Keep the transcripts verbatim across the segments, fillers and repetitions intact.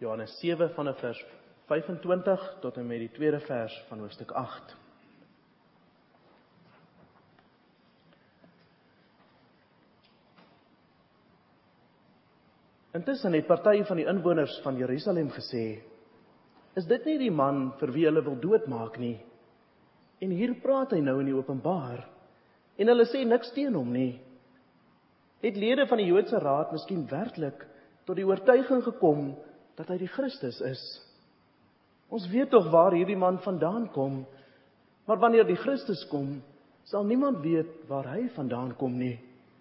Johannes sewe vanaf vers vyfentwintig tot en met die tweede vers van hoofstuk agt. Intussen het party van die inwoners van Jerusalem gesê, is dit nie die man vir wie hulle wil doodmaak nie? En hier praat hy nou in die openbaar, en hulle sê niks teen hom nie. Het lede van die Joodse raad miskien werklik tot die oortuiging gekom dat hy die Christus is? Ons weet tog waar hierdie man vandaan kom, maar wanneer die Christus kom, sal niemand weet waar hy vandaan kom nie.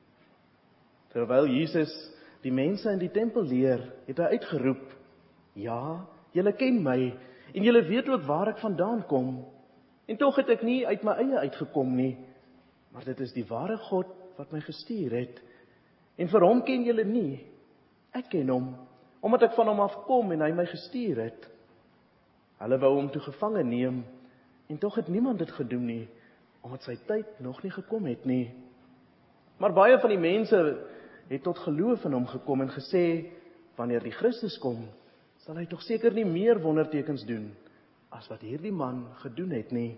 Terwyl Jesus die mense in die tempel leer, het hy uitgeroep, ja, julle ken my, en julle weet ook waar ek vandaan kom, en tog het ek nie uit my eie uitgekom nie, maar dit is die ware God wat my gestuur het, en vir hom ken julle nie, ek ken hom, omdat ek van hom afkom en hy my gestuur het. Hulle wou hom toe gevange neem, en tog het niemand dit gedoen nie, omdat sy tyd nog nie gekom het nie. Maar baie van die mense het tot geloof in hom gekom en gesê, wanneer die Christus kom, sal hy tog seker nie meer wondertekens doen, as wat hierdie man gedoen het nie.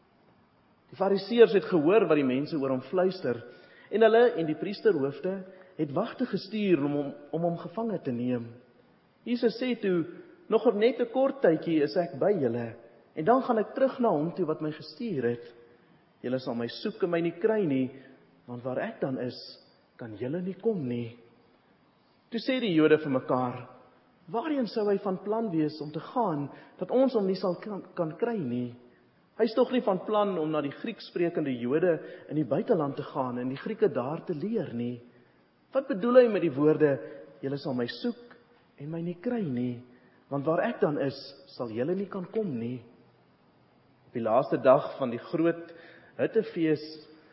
Die Fariseërs het gehoor wat die mense oor hom fluister, en hulle en die priesterhoofde het wagte gestuur om hom, om hom gevange te neem. Jesus sê toe, nog op net 'n kort tydjie is ek by julle, en dan gaan ek terug na hom toe wat my gestuur het. Julle sal my soek en my nie kry nie, want waar ek dan is, kan julle nie kom nie. Toe sê die Jode vir mekaar, waarheen sou hy van plan wees om te gaan, dat ons hom nie sal kan, kan kry nie? Hy is tog nie van plan om na die Grieksprekende Jode in die buiteland te gaan en die Grieke daar te leer nie. Wat bedoel hy met die woorde, julle sal my soek en my nie kry nie, want waar ek dan is, sal julle nie kan kom nie. Op die laaste dag van die groot hittefees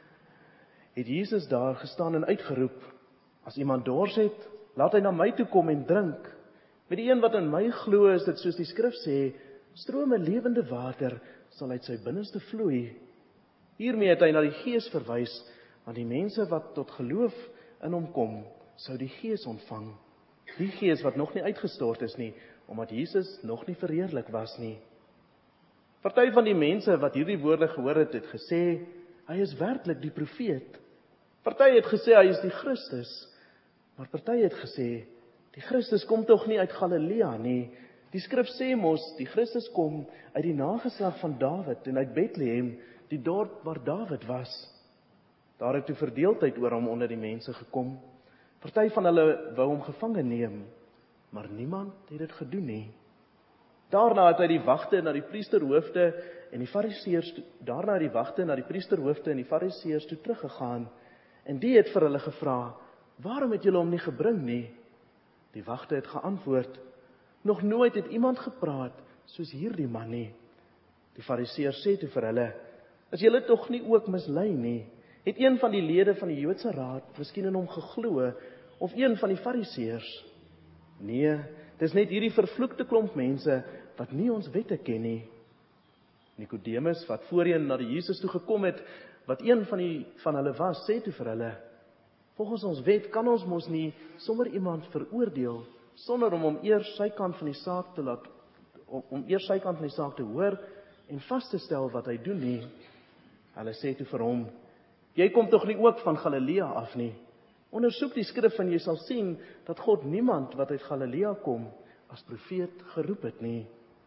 het Jesus daar gestaan en uitgeroep, as iemand dors het, laat hy na my toe kom en drink. Met die een wat in my glo, is dit soos die skrif sê, strome lewende water sal uit sy binneste vloei. Hiermee het hy na die Gees verwys, want die mense wat tot geloof in hom kom, sou die Gees ontvang. Die Gees wat nog nie uitgestort is nie, omdat Jesus nog nie verheerlik was nie. Party van die mense wat hierdie woorde gehoor het, het gesê, hy is werklik die profeet. Party het gesê, hy is die Christus. Maar party het gesê, die Christus kom tog nie uit Galilea nie. Die skrif sê mos, die Christus kom uit die nageslag van Dawid en uit Bethlehem, die dorp waar Dawid was. Daar het toe verdeeldheid oor hom onder die mense gekom. Party van hulle wou hom gevange neem, maar niemand het dit gedoen nie. Daarna het hy die wagte na die priesterhoofde en die fariseërs, daarna het die wagte na die priesterhoofde en die fariseërs toe teruggegaan, en die het vir hulle gevra, waarom het julle hom nie gebring nie? Die wagte het geantwoord, nog nooit het iemand gepraat soos hierdie man nie. Die fariseërs sê toe vir hulle, is julle tog nie ook mislei nie? Het een van die lede van die Joodse raad miskien in hom geglo, of een van die fariseërs? Nee, dis net hierdie vervloekte klomp mense, wat nie ons wette ken nie. Nikodemus, wat voorheen na die Jesus toe gekom het, wat een van die van hulle was, sê toe vir hulle, volgens ons wet kan ons mos nie sommer iemand veroordeel, sonder om hom eers sy kant van die saak te laat, om, om eers sy kant van die saak te hoor, en vast te stel wat hy doen nie. Hulle sê toe vir hom, jy kom tog nie ook van Galilea af nie. Ondersoek die skrif en jy sal sien, dat God niemand wat uit Galilea kom, as profeet geroep het nie.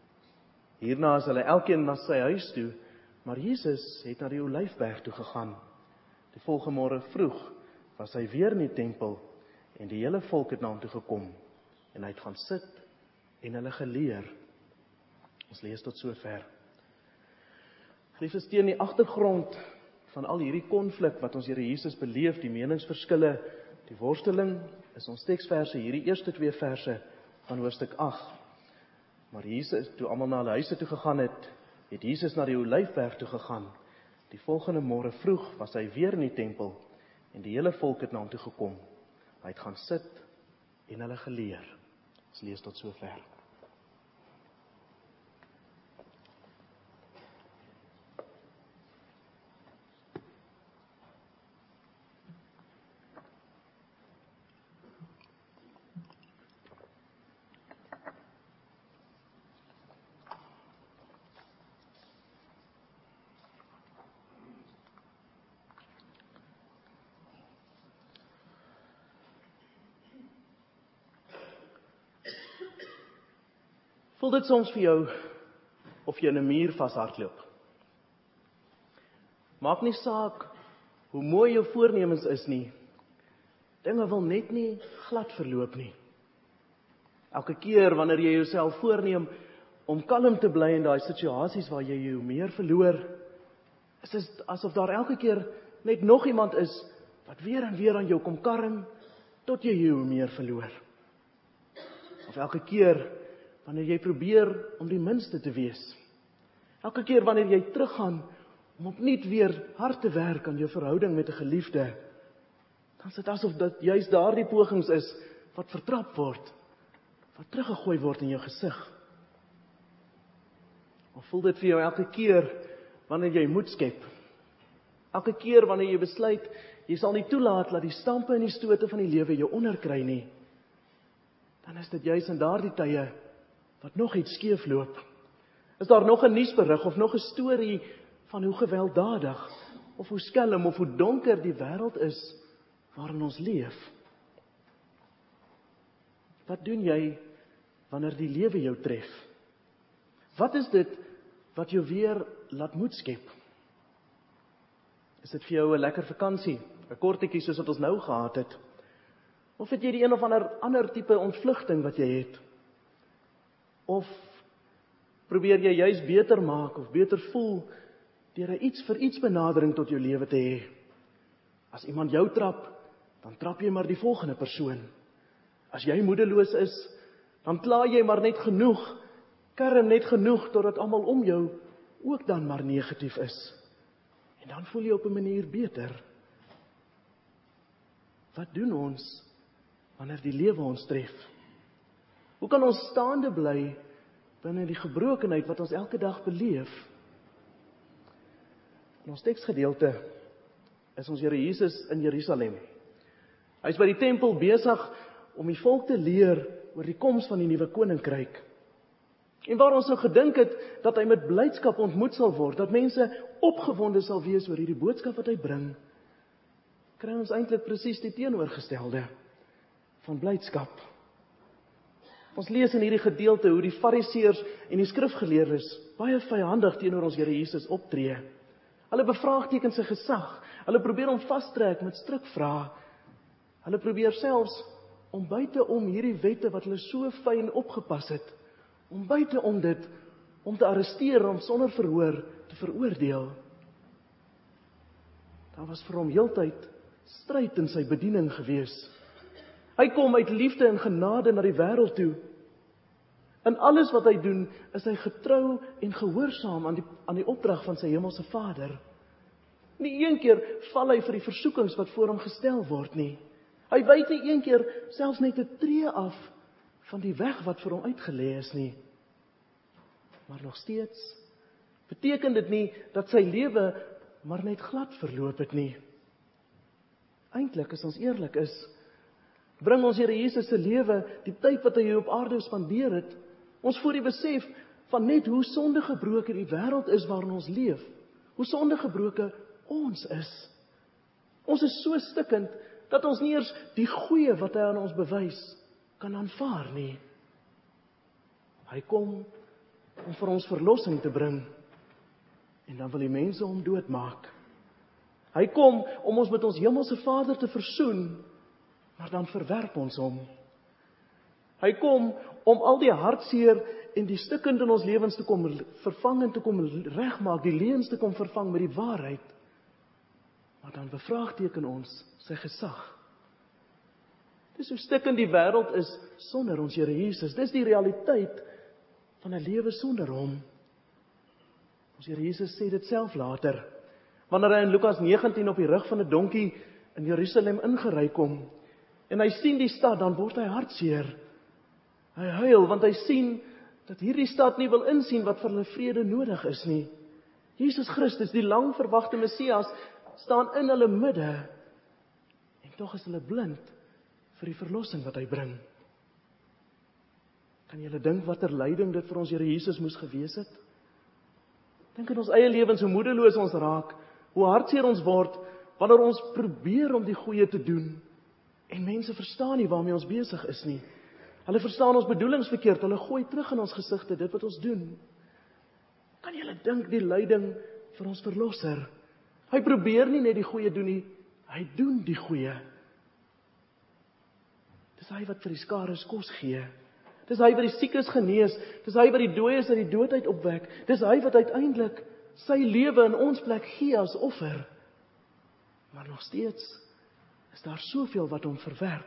Hierna is hulle elkeen na sy huis toe, maar Jesus het na die Olyfberg toe gegaan. Die volgende môre vroeg was hy weer in die tempel, en die hele volk het na hom toe gekom, en hy het gaan sit, en hulle geleer. Ons lees tot sover. Geliefdes, teen die agtergrond van al hierdie konflik wat ons Here Jesus beleef, die meningsverskille, die worsteling, is ons teksverse, hierdie eerste twee verse van hoofstuk agt. Maar Jesus, toe almal na hulle huise toe gegaan het, het Jesus na die Olyfberg toe gegaan. Die volgende môre vroeg was hy weer in die tempel, en die hele volk het na hom toe gekom. Hy het gaan sit en hulle geleer. Ons lees tot sover. Voel dit soms vir jou of jy in 'n muur vashardloop? Maak nie saak hoe mooi jou voornemens is nie. Dinge wil net nie glad verloop nie. Elke keer wanneer jy jouself voorneem om kalm te bly in daai situasies waar jy jou meer verloor, is dit asof daar elke keer net nog iemand is wat weer en weer aan jou kom karm tot jy jou meer verloor. Of elke keer wanneer jy probeer om die minste te wees. Elke keer wanneer jy teruggaan om opnuut weer hard te werk aan jou verhouding met 'n geliefde, dan is dit asof dit juist daardie pogings is wat vertrap word, wat teruggegooi word in jou gesig. Of voel dit vir jou elke keer wanneer jy moed skep? Elke keer wanneer jy besluit, jy sal nie toelaat dat die stampe en die stote van die lewe jou onderkry nie, dan is dit juist in daardie tye wat nog iets skeef loop. Is daar nog 'n nuusberig of nog 'n storie van hoe gewelddadig of hoe skelm of hoe donker die wêreld is waarin ons leef? Wat doen jy wanneer die lewe jou tref? Wat is dit wat jou weer laat moed skep? Is dit vir jou 'n lekker vakansie, 'n kortetjie soos wat ons nou gehad het? Of het jy die een of ander ander tipe ontvlugting wat jy het? Of probeer jy juis beter maak of beter voel deur 'n iets vir iets benadering tot jou lewe te hê? As iemand jou trap, dan trap jy maar die volgende persoon. As jy moedeloos is, dan kla jy maar net genoeg, kerm net genoeg totdat almal om jou ook dan maar negatief is. En dan voel jy op 'n manier beter. Wat doen ons wanneer die lewe ons tref? Hoe kan ons staande bly binne die gebrokenheid wat ons elke dag beleef? In ons teksgedeelte is ons Here Jesus in Jerusalem. Hy is by die tempel besig om die volk te leer oor die koms van die nuwe koninkryk. En waar ons nou gedink het dat hy met blydskap ontmoet sal word, dat mense opgewonde sal wees oor hierdie boodskap wat hy bring, kry ons eintlik presies die teenoorgestelde van blydskap. Ons lees in hierdie gedeelte hoe die Fariseërs en die skrifgeleerdes baie vyhandig teenoor ons Here Jesus optree. Hulle bevraagteken sy gesag. Hulle probeer hom vastrek met strikvrae. Hulle probeer selfs om buite om hierdie wette wat hulle so fyn opgepas het, om buite om dit, om te arresteer, om sonder verhoor te veroordeel. Daar was vir hom heeltyd stryd in sy bediening gewees. Hy kom uit liefde en genade na die wêreld toe. In alles wat hy doen, is hy getrou en gehoorsaam aan die, aan die opdrag van sy hemelse Vader. Nie een keer val hy vir die versoekings wat voor hom gestel word nie. Hy wyk nie een keer selfs net 'n tree af van die weg wat vir hom uitgelê is nie. Maar nog steeds beteken dit nie dat sy lewe maar net glad verloop het nie. Eintlik, as ons eerlik is, bring ons Here Jesus se lewe, die tyd wat hy hier op aarde spandeer het, ons voor die besef van net hoe sondegebroke die wêreld is waarin ons leef, hoe sondegebroke ons is. Ons is so stikkend dat ons nie eers die goeie wat hy aan ons bewys kan aanvaar nie. Hy kom om vir ons verlossing te bring, en dan wil die mense hom doodmaak. Hy kom om ons met ons hemelse Vader te versoen, maar dan verwerp ons hom. Hy kom om al die hartseer en die stikkend in ons lewens te kom vervang en te kom regmaak, die leuns te kom vervang met die waarheid. Maar dan bevraagteken ons sy gesag. Dis hoe stikkend die wêreld is sonder ons Here Jesus. Dis die realiteit van 'n lewe sonder hom. Ons Here Jesus sê dit self later, wanneer hy in Lukas negentien op die rug van 'n donkie in Jerusalem ingery kom, en hy sien die stad, dan word hy hartseer. Hy huil, want hy sien dat hierdie stad nie wil insien wat vir hulle vrede nodig is nie. Jesus Christus, die lang verwagte Messias, staan in hulle midde, en tog is hulle blind vir die verlossing wat hy bring. Kan julle dink watter lyding dit vir ons Here Jesus moes gewees het? Dink in ons eie lewens hoe moedeloos ons raak, hoe hartseer ons word, wanneer ons probeer om die goeie te doen, en mense verstaan nie waarmee ons besig is nie. Hulle verstaan ons bedoelings verkeerd, hulle gooi terug in ons gesigte dit wat ons doen. Kan julle dink die lyding vir ons verlosser? Hy probeer nie net die goeie doen nie, hy doen die goeie. Dis hy wat vir die skares kos gee. Dis hy wat die siekes genees, dis hy wat die dooies uit die dood uit opwek. Dis hy wat uiteindelik sy lewe in ons plek gee as offer. Maar nog steeds is daar soveel wat hom verwerp.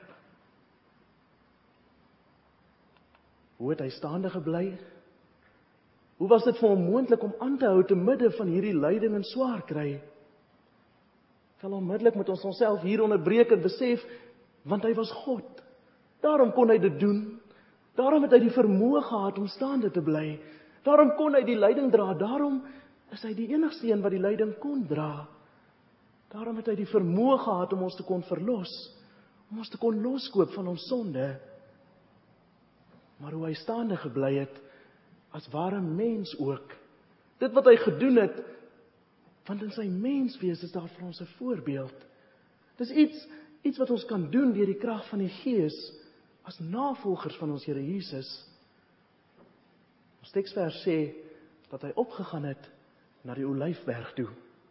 Hoe het hy staande gebly? Hoe was dit vir hom moontlik om aan te hou te midde van hierdie lyding en swaar kry? Wel onmiddellik moet ons onsself hier onderbreek en besef, want hy was God. Daarom kon hy dit doen. Daarom het hy die vermoë gehad om staande te bly. Daarom kon hy die lyding dra. Daarom is hy die enigste een wat die lyding kon dra. Daarom het hy die vermoë gehad om ons te kon verlos, om ons te kon loskoop van ons sonde. Maar hoe hy staande gebly het, as ware mens ook, dit wat hy gedoen het, want in sy menswees is daar vir ons 'n voorbeeld. Dis iets, iets wat ons kan doen deur die krag van die Gees, as navolgers van ons Here Jesus. Ons teksvers sê, dat hy opgegaan het na die Olyfberg toe.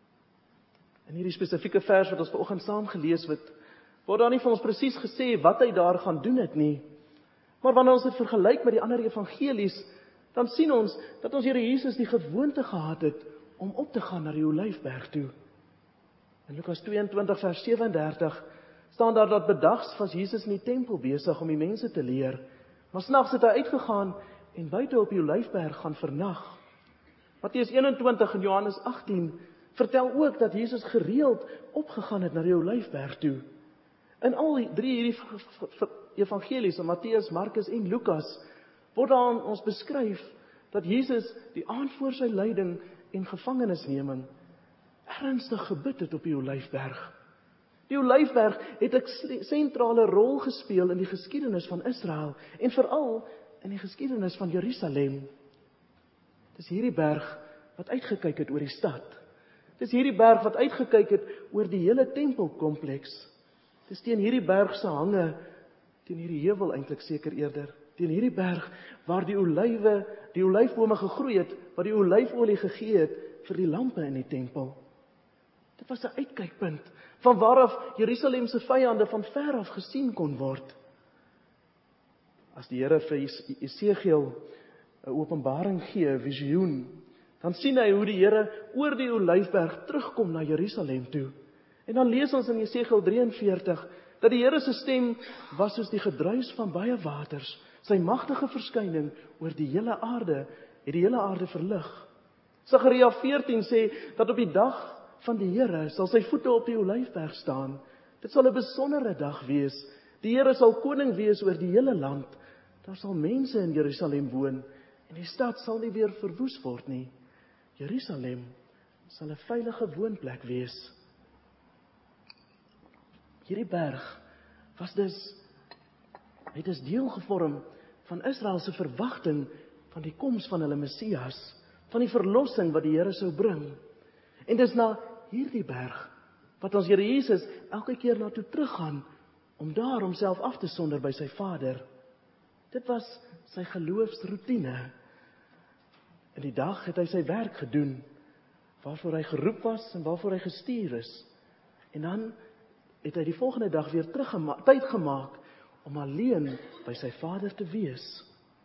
In hierdie spesifieke vers wat ons vanoggend saam gelees het, word daar nie vir ons presies gesê wat hy daar gaan doen het nie. Maar wanneer ons dit vergelyk met die ander evangelies, dan sien ons dat ons Here Jesus die gewoonte gehad het om op te gaan na die Olyfberg toe. In Lukas tweeëntwintig vers sewe en dertig staan daar dat bedags was Jesus in die tempel besig om die mense te leer, maar snags het hy uitgegaan en buite op die Olyfberg gaan vernag. Matteus eenentwintig en Johannes agttien vertel ook dat Jesus gereeld opgegaan het na die Olyfberg toe. In al die drie hierdie evangelies, Matteus, Markus en Lukas, word aan ons beskryf dat Jesus die aand voor sy lyding en gevangenisneming ernstig gebid het op die Olyfberg. Die Olyfberg het 'n sentrale rol gespeel in die geskiedenis van Israel en veral in die geskiedenis van Jerusalem. Dis hierdie berg wat uitgekyk het oor die stad. Dis hierdie berg wat uitgekyk het oor die hele tempelkompleks. Dis teen hierdie berg se hange, teen hierdie heuwel eintlik seker eerder, teen hierdie berg waar die olywe, die olyfbome gegroei het, wat die olyfolie gegee het vir die lampe in die tempel. Dit was 'n uitkykpunt van waaraf Jerusalem se vyande van ver af gesien kon word. As die Here vir Esegiel 'n openbaring gee, 'n visioen, dan sien hy hoe die Here oor die Olyfberg terugkom na Jerusalem toe. En dan lees ons in Esegiel drieënveertig dat die Here se stem was soos die gedruis van baie waters. Sy magtige verskyning oor die hele aarde het die hele aarde verlig. Sagaria veertien sê dat op die dag van die Here sal sy voete op die Olyfberg staan. Dit sal 'n besondere dag wees. Die Here sal koning wees oor die hele land. Daar sal mense in Jerusalem woon en die stad sal nie weer verwoes word nie. Jerusalem sal 'n veilige woonplek wees. Hierdie berg was dus, het is deel gevorm van Israel se verwagting van die koms van hulle Messias, van die verlossing wat die Here sou bring. En dis na hierdie berg wat ons Here Jesus elke keer na toe teruggaan om daar homself af te sonder by sy Vader. Dit was sy geloofsroetine. In die dag het hy sy werk gedoen, waarvoor hy geroep was en waarvoor hy gestuur is. En dan het hy die volgende dag weer teruggema- tyd gemaak om alleen by sy Vader te wees.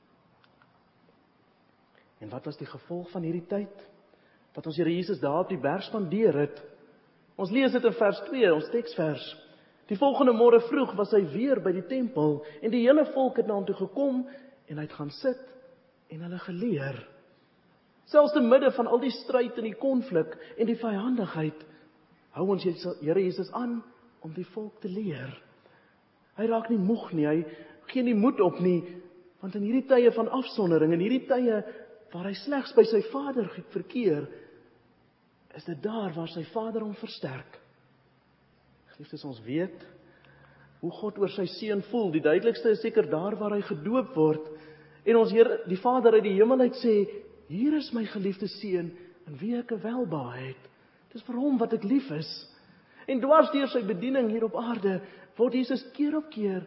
En wat was die gevolg van hierdie tyd? Wat ons Here Jesus daar op die berg spandeer het? Ons lees dit in vers twee, ons teksvers. Die volgende môre vroeg was hy weer by die tempel en die hele volk het na hom toe gekom en hy het gaan sit en hulle geleer. Selfs te midde van al die stryd en die konflik en die vyandigheid, hou ons Here Jesus aan om die volk te leer. Hy raak nie moeg nie, hy gee nie moed op nie, want in hierdie tye van afsondering, in hierdie tye waar hy slegs by sy Vader verkeer, is dit daar waar sy Vader hom versterk. Geliefdes, ons weet hoe God oor sy seun voel. Die duidelikste is seker daar waar hy gedoop word en ons Here, die Vader uit die hemel uit sê, hier is my geliefde seun in wie ek 'n welbehae het. Dis vir hom wat ek lief is. En dwars deur sy bediening hier op aarde word Jesus keer op keer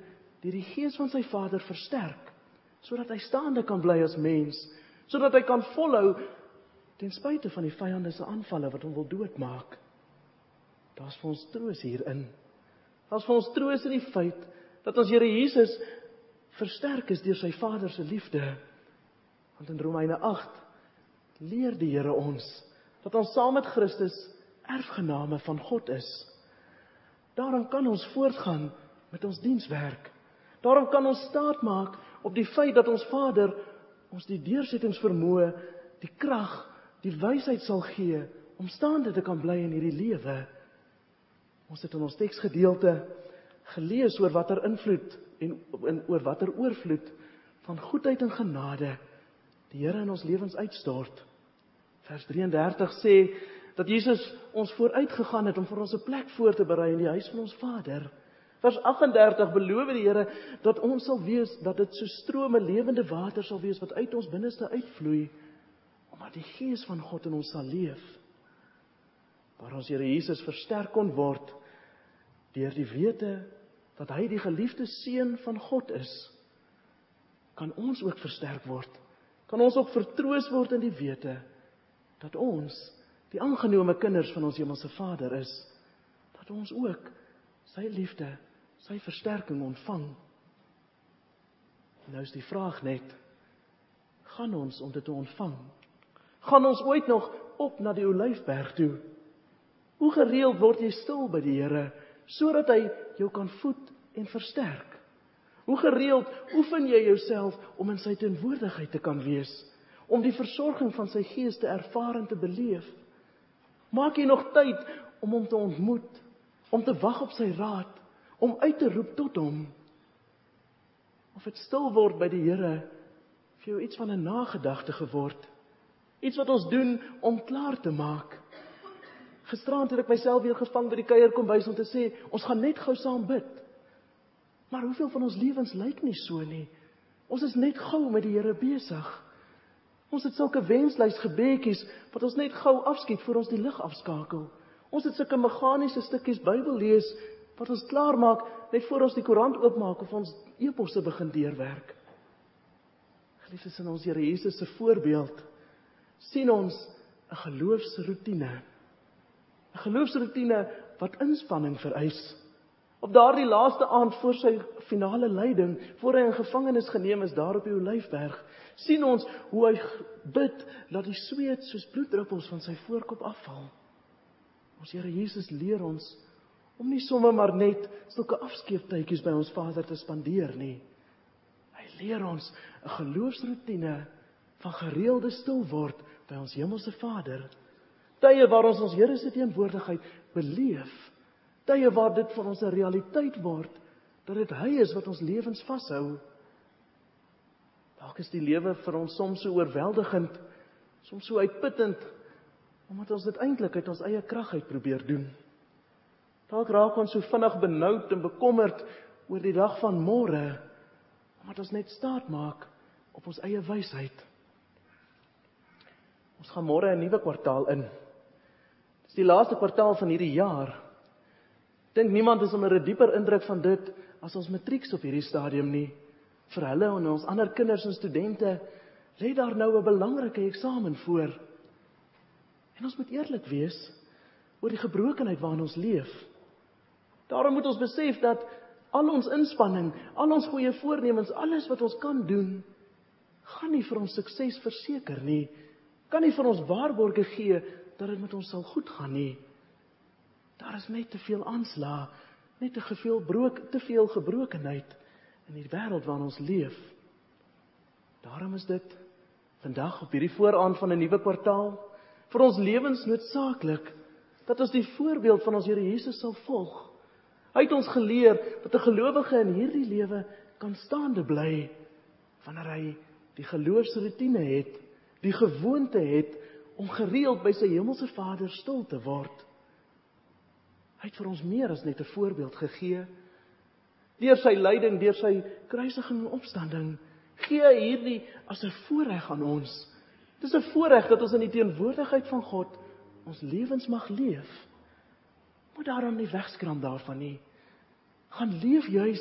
deur die Gees van sy Vader versterk, sodat hy staande kan bly as mens, sodat hy kan volhou, ten spyte van die vyande se aanvalle wat hom wil doodmaak. Daar's vir ons troos hierin. Daar's vir ons troos in die feit, dat ons Here Jesus versterk is deur sy Vader se liefde. Want in Romeine agt, leer die Here ons, dat ons saam met Christus erfgename van God is. Daarom kan ons voortgaan met ons dienswerk. Daarom kan ons staat maak op die feit dat ons Vader ons die deursettingsvermoë, die krag, die wysheid sal gee om staande te kan bly in hierdie lewe. Ons het in ons teksgedeelte gelees oor watter invloed en, en oor watter oorvloed van goedheid en genade die Here in ons lewens uitstort. Vers drieëndertig sê dat Jesus ons vooruit gegaan het om vir ons 'n plek voor te berei in die huis van ons Vader. Vers agt en dertig beloof die Here dat ons sal wees, dat dit so strome lewende water sal wees wat uit ons binneste uitvloei, omdat die Gees van God in ons sal leef. Waar ons Here Jesus versterk kon word deur die wete dat hy die geliefde seun van God is, kan ons ook versterk word. Kan ons ook vertroos word in die wete dat ons die aangenome kinders van ons hemelse Vader is, dat ons ook sy liefde, sy versterking ontvang. Nou is die vraag net, gaan ons om dit te ontvang? Gaan ons ooit nog op na die Olyfberg toe? Hoe gereeld word jy stil by die Here, sodat hy jou kan voed en versterk? Hoe gereeld oefen jy jouself om in sy teenwoordigheid te kan wees, om die versorging van sy Gees te ervaar en te beleef? Maak jy nog tyd om hom te ontmoet, om te wag op sy raad, om uit te roep tot hom? Of het stil word by die Here vir jou iets van 'n nagedagte geword, iets wat ons doen om klaar te maak. Gisterand het ek myself weer gevang by die kuierkombuis om te sê, ons gaan net gou saam bid. Maar hoeveel van ons lewens lyk nie so nie? Ons is net gou met die Here besig. Ons het sulke wenslys gebedjies wat ons net gou afskiet voor ons die lig afskakel. Ons het sulke meganiese stukkies Bybel lees wat ons klaar maak net voor ons die koerant oopmaak of ons e-posse begin deurwerk. Geliefdes, in ons Here Jesus se voorbeeld sien ons 'n geloofsroetine. 'n Geloofsroetine wat inspanning vereis. Op daardie laaste aand voor sy finale lyding, voor hy in gevangenis geneem is daar op die Olyfberg, sien ons hoe hy bid, laat die sweet soos bloeddruppels van sy voorkop afval. Ons Here Jesus leer ons om nie sommer maar net sulke afskeeptydjies by ons Vader te spandeer nie. Hy leer ons 'n geloofsroetine van gereelde stil word by ons hemelse Vader. Tye waar ons ons Here se teenwoordigheid beleef. Tye waar dit vir ons 'n realiteit word, dat dit hy is wat ons lewens vashou. Dalk is die lewe vir ons soms so oorweldigend, soms so uitputtend, omdat ons dit eintlik uit ons eie krag uit probeer doen. Dalk raak ons so vinnig benoud en bekommerd oor die dag van môre, omdat ons net staat maak op ons eie wysheid. Ons gaan môre 'n nuwe kwartaal in. Dit is die laaste kwartaal van hierdie jaar. Ek dink niemand is onder 'n dieper indruk van dit as ons matrieks op hierdie stadium nie. Vir hulle en ons ander kinders en studente lê daar nou 'n belangrike eksamen voor. En ons moet eerlik wees oor die gebrokenheid waarin ons leef. Daarom moet ons besef dat al ons inspanning, al ons goeie voornemens, alles wat ons kan doen, gaan nie vir ons sukses verseker nie. Kan nie vir ons waarborge gee dat dit met ons sal goed gaan nie. Daar is net te veel aanslae, net te veel, broek, te veel gebrokenheid in die wêreld waarin ons leef. Daarom is dit vandag op hierdie vooraand van 'n nuwe kwartaal vir ons lewens noodsaaklik dat ons die voorbeeld van ons Here Jesus sal volg. Hy het ons geleer dat 'n gelowige in hierdie lewe kan staande bly wanneer hy die geloofsroetine het, die gewoonte het om gereeld by sy hemelse Vader stil te word. Hy het vir ons meer as net 'n voorbeeld gegee. Deur sy lyding, deur sy kruisiging en opstanding, gee hy hierdie as 'n voorreg aan ons. Dit is 'n voorreg dat ons in die teenwoordigheid van God ons lewens mag leef. Moet daarom nie wegskram daarvan nie. Gaan leef juis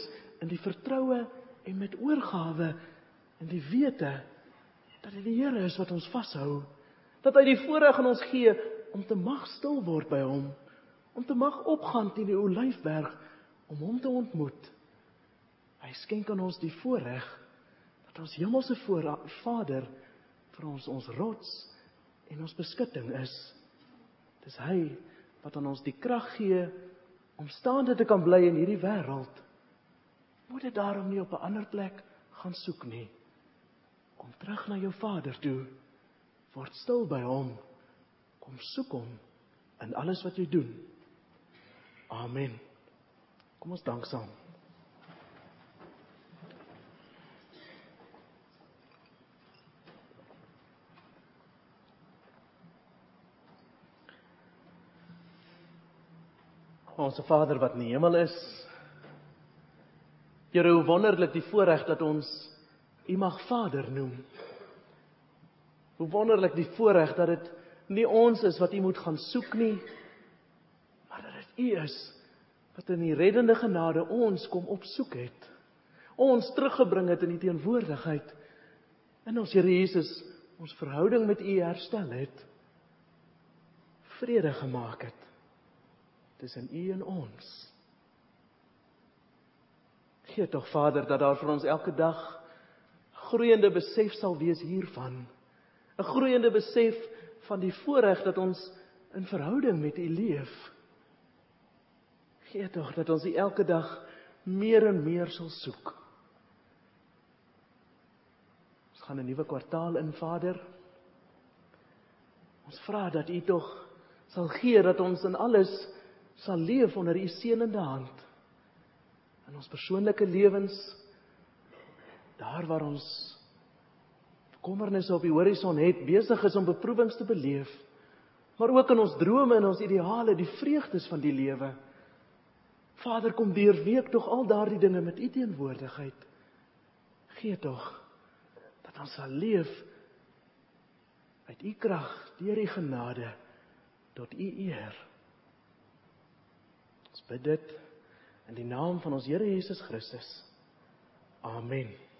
in die vertroue en met oorgawe en die wete dat dit die Here is wat ons vashou, dat hy die voorreg aan ons gee om te mag stil word by hom, om te mag opgaan teen die Olyfberg, om hom te ontmoet. Hy skenk aan ons die voorreg, dat ons hemelse Vader vir ons ons rots en ons beskutting is. Dis hy wat aan ons die krag gee om staande te kan bly in hierdie wêreld. Moet dit daarom nie op 'n ander plek gaan soek nie. Kom terug na jou Vader toe. Word stil by hom. Kom soek hom in alles wat jy doen. Amen. Kom ons dank saam. Onse Vader wat in die hemel is, Here, hoe wonderlik die voorreg dat ons U mag Vader noem. Hoe wonderlik die voorreg dat dit nie ons is wat U moet gaan soek nie, maar dat dit U is wat in die reddende genade ons kom opsoek het. Ons teruggebring het in die teenwoordigheid. En ons Here Jesus ons verhouding met U herstel het. Vrede gemaak het tussen U en ons. Gee tog Vader dat daar vir ons elke dag groeiende besef sal wees hiervan. 'n Groeiende besef van die voorreg dat ons in verhouding met U leef. Gee tog dat ons U elke dag meer en meer sal soek. Ons gaan 'n nuwe kwartaal in, Vader. Ons vra dat U tog sal gee dat ons in alles sal leef onder U seënende hand. In ons persoonlike lewens, daar waar ons bekommernisse op die horison het, besig is om beproewings te beleef, maar ook in ons drome en ons ideale, die vreugdes van die lewe. Vader, kom deurweek tog al daardie dinge met U teenwoordigheid. Gee tog dat ons sal leef uit U krag, deur U genade, tot U eer. Ons bid dit in die naam van ons Here Jesus Christus. Amen.